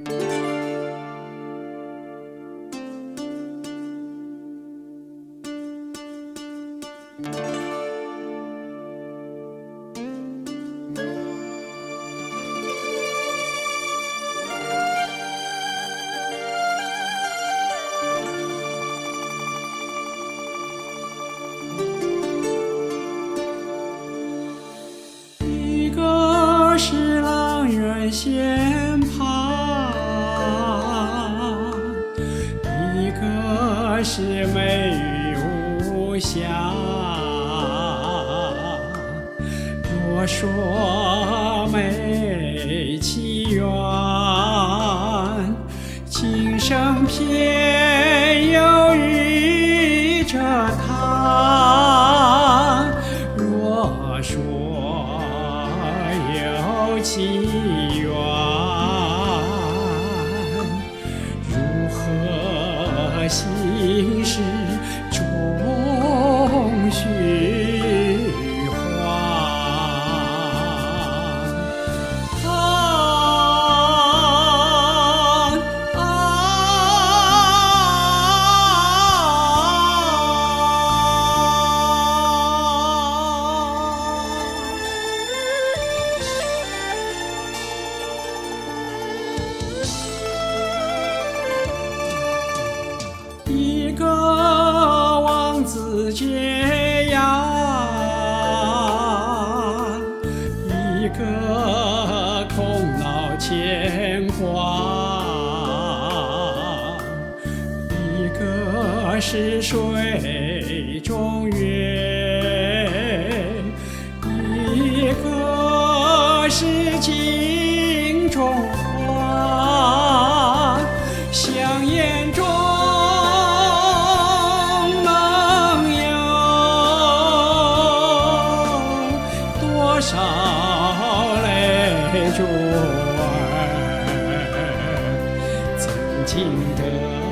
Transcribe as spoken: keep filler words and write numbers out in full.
一个是狼人仙葩，一个是美玉无瑕。若说没奇缘，今生偏又遇着他。若说有奇缘，如何心事终须还？一个王子解压，一个空劳牵挂，一个是水中月，一个是镜中花。香烟中多少泪珠儿，曾经的